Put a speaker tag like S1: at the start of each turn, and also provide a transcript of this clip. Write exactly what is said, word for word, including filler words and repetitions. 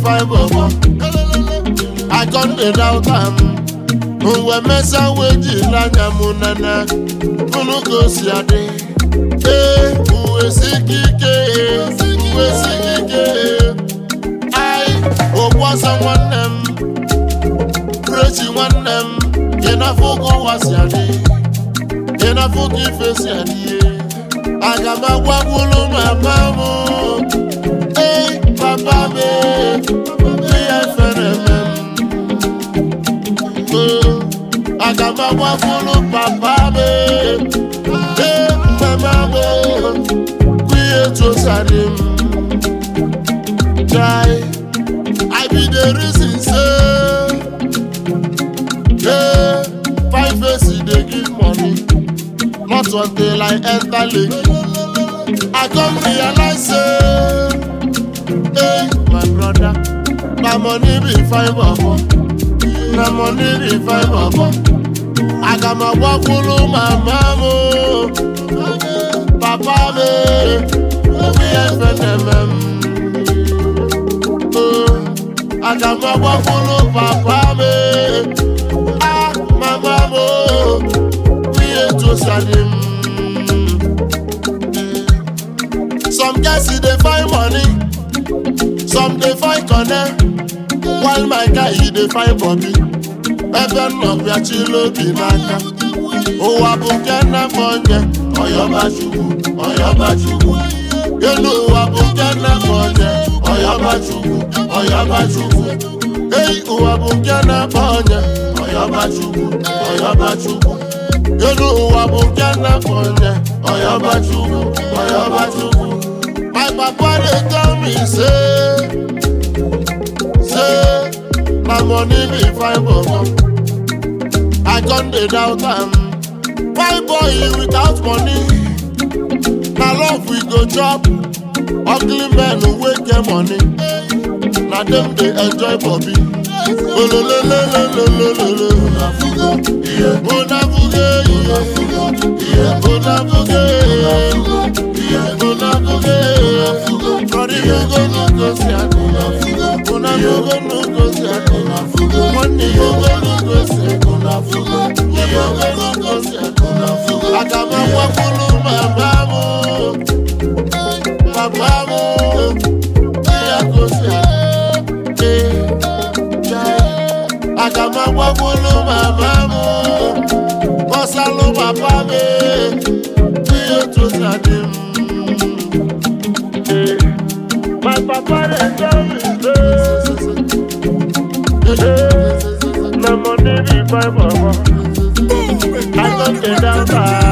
S1: fine bobo. I can't be doubt am. Uwe mesa weji lanya munana. Unu go si ade. Eh, uwe sikike, uwe sikike. I obwasa wanem, prechi wanem. Ena fogo wasi ade, ena fogi fesi ade. Agama wabulu mabamu. Eh, papa me, me efenemem. Agama wabulu papa me. Eh, mama me, we eto sadim. Try, I be the reason say. Yeah, five faces they give money. Not until I enter Lekki, I come realize say, hey, my brother, na money be fine bobo, na money be fine bobo. I got my wafulu mama mo, papa me, we F N M. I got my wafulu papa me, ah mama mo, we eto sadim. Some guys see they find money, some they find connect. While my guy he they find Bobby. Even no be a chilo binaka. Oh abukena fonye, oyoba chugu, oyoba chugu. You know abukena fonye, oyoba chugu, oyoba chugu. Hey, oh abukena fonye, oyoba chugu, oyoba chugu. You know abukena fonye, oyoba chugu, oyoba chugu. My papa they tell me say, say, my money be fine bobo. I can't dey doubt am. Why boy without money? Na love we go chop. Ugly men who wey get money, na them dey enjoy Bobby. Olololololololo. Unafugo, yeah. Unafugo, yeah. Unafugo, yeah. Unafugo, yeah. Brody, you go no go see a unafugo. Unafugo no go see a unafugo. Money you go no go see a unafugo. You go no go see a unafugo. Agama wafulu mabamu, mabamu. Yeah, go see a. Agama wabulu mamamu, wasalu papa me, we to sadim. My papa they tell me say, na money be fine mama. I don't get that bad.